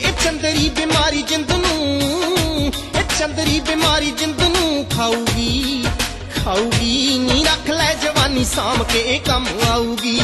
चंदरी बीमारी जिंद नूं, चंदरी बीमारी जिंद नूं खाऊगी, खाऊगी नी रख ले जवानी साम के कम आऊगी।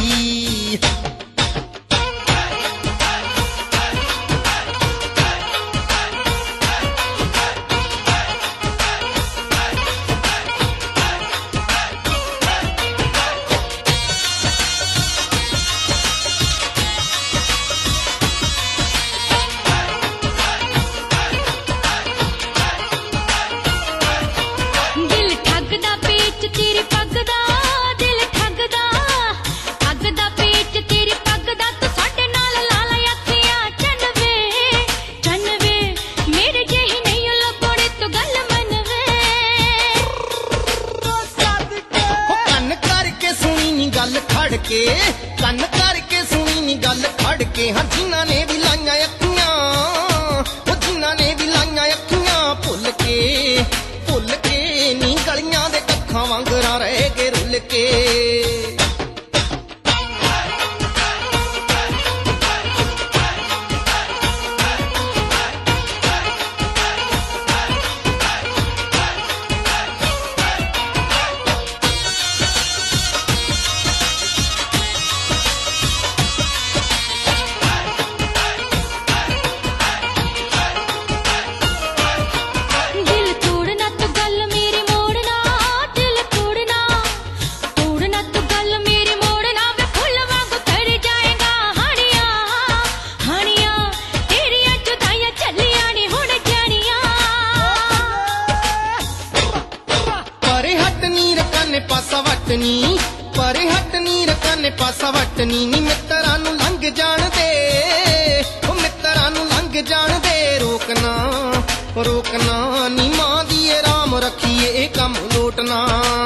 कन करके सुनी नी गल खड़ के, हाँ जिन्हां ने भी लाइयां अखियां, ओ जिन्हां ने भी लाइयां अखियां भुल के नी गलियां दे कक्खां वांगरा रह गए रुल के। पासा वटनी परे हट नी रकाने पासा वटनी नी मित्तरां नूं लंघ जाण दे, ओ मित्तरां नूं लंघ जाण दे। रोकना रोकना नी मां दी राम रखिए ए कम लोटना।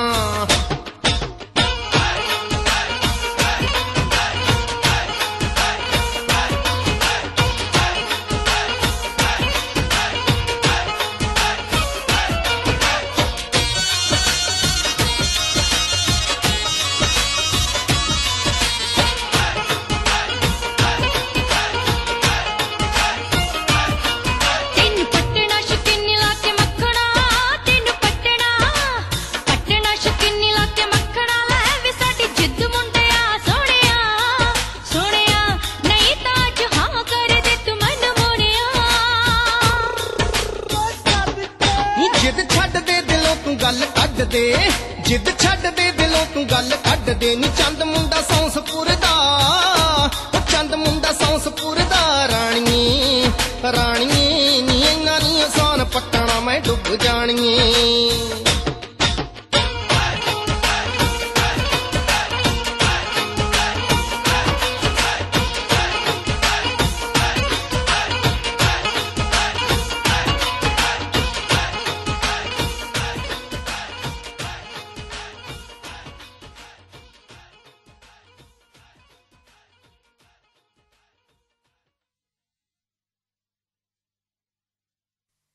जिद छड्ड दे दिलों तू गल कढ दे, जिद छड्ड दे दिलों तू गल कढ दे नी चंद मुंडा सौंसपुर दा, ओ चंद मुंडा सौंसपुर दा। राणिए राणिए नी इन्ना नी आसान पट्टना मैं डुब जानिए।